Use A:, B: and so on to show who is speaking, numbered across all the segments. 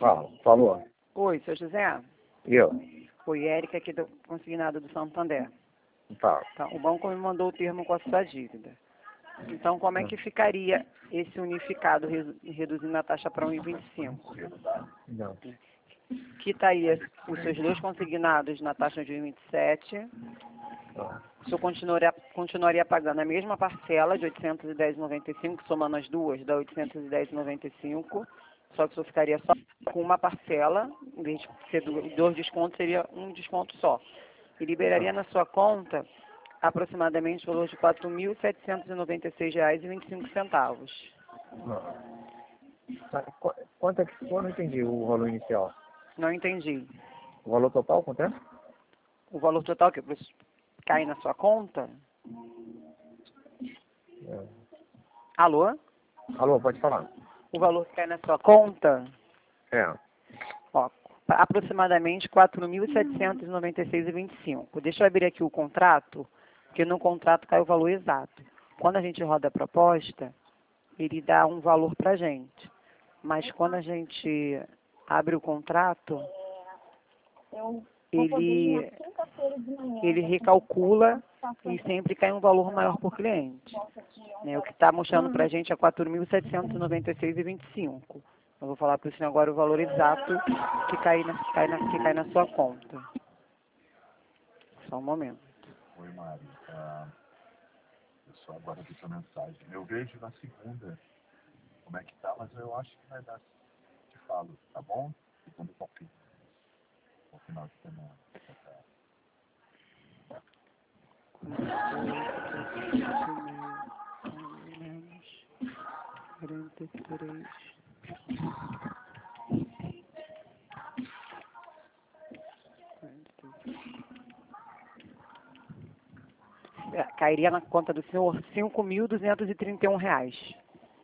A: Falou.
B: Oi, seu José.
A: Eu?
B: Oi, Érica aqui do consignado do Santander.
A: Tá.
B: Tá, o banco me mandou o termo com a sua dívida. Então, como é que ficaria esse unificado, reduzindo a taxa para 1,25?
A: Não.
B: Quitaria os seus dois consignados na taxa de 1,27. O senhor continuaria pagando a mesma parcela de 810,95, somando as duas, dá 810,95. Só que o senhor ficaria só com uma parcela, em vez de ser dois descontos, seria um desconto só. E liberaria na sua conta aproximadamente o valor de R$ 4.796,25.
A: Quanto é que ficou? Não entendi o valor inicial.
B: Não entendi.
A: O valor total, quanto é?
B: O valor total que cai na sua conta? Alô?
A: Alô, pode falar.
B: O valor que cai na sua conta?
A: É.
B: Ó, aproximadamente R$ 4.796,25. Deixa eu abrir aqui o contrato, porque no contrato cai o valor exato. Quando a gente roda a proposta, ele dá um valor para a gente. Mas quando a gente abre o contrato, ele recalcula e sempre cai um valor maior por cliente. Né? O que está mostrando para a gente é R$ 4.796,25. Eu vou falar para o senhor agora o valor exato que cai na sua conta. Só um momento.
C: Oi, Mari. Eu só agora vi sua mensagem. Eu vejo na segunda como é que tá, mas eu acho que vai dar. Te falo, tá bom? E quando confirmo. No final de semana.
B: Menos 43. Cairia na conta do senhor R$ 5.231.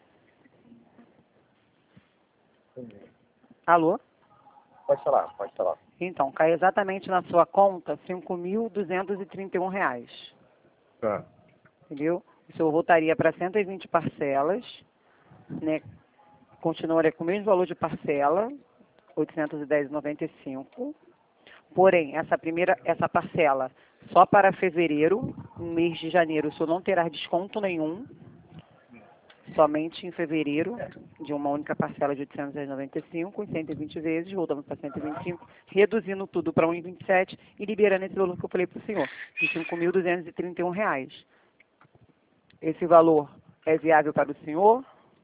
B: Alô?
A: Pode falar, pode falar.
B: Então, cai exatamente na sua conta R$ 5.231.
A: Tá.
B: Entendeu? O senhor voltaria para 120 parcelas, né? Continuaria com o mesmo valor de parcela, R$ 810,95. Porém, essa parcela só para fevereiro, no mês de janeiro, o senhor não terá desconto nenhum. Somente em fevereiro, de uma única parcela de R$ 895, em 120 vezes, voltamos para 125, reduzindo tudo para 1,27 e liberando esse valor que eu falei para o senhor, de R$ 5.231. Esse valor é viável para o senhor?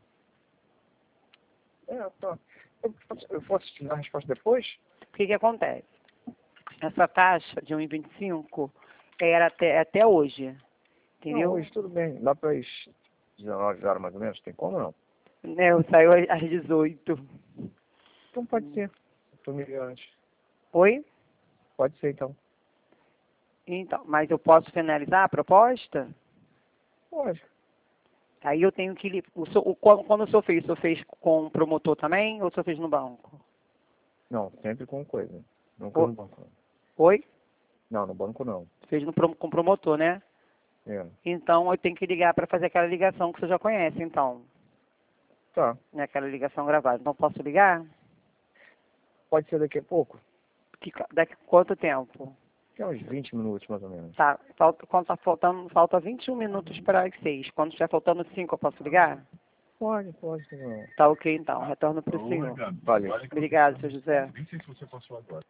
A: Eu posso te dar a resposta depois?
B: O que acontece? Essa taxa de 1,25 era até hoje, entendeu?
A: Não, hoje tudo bem. Lá para as 19 horas mais ou menos, tem como não?
B: Eu saio às 18.
A: Então pode ser. Estou meio antes.
B: Oi?
A: Pode ser então.
B: Então, mas eu posso finalizar a proposta?
A: Pode.
B: Aí eu tenho que... Quando o senhor fez com o promotor também ou o senhor fez no banco?
A: Não, sempre com coisa. Nunca no banco.
B: Oi?
A: Não, no banco não.
B: Fez com o promotor, né?
A: É.
B: Então eu tenho que ligar para fazer aquela ligação que você já conhece, então.
A: Tá.
B: Né? Aquela ligação gravada. Então posso ligar?
A: Pode ser daqui a pouco?
B: Daqui quanto tempo?
A: É uns 20 minutos mais ou menos.
B: Tá. Falta 21 minutos para as 6. Quando estiver faltando 5, eu posso ligar?
A: Pode. Não.
B: Tá ok, então. Retorno para o senhor.
A: Valeu.
B: Obrigado, seu José.
C: Nem sei se você passou agora.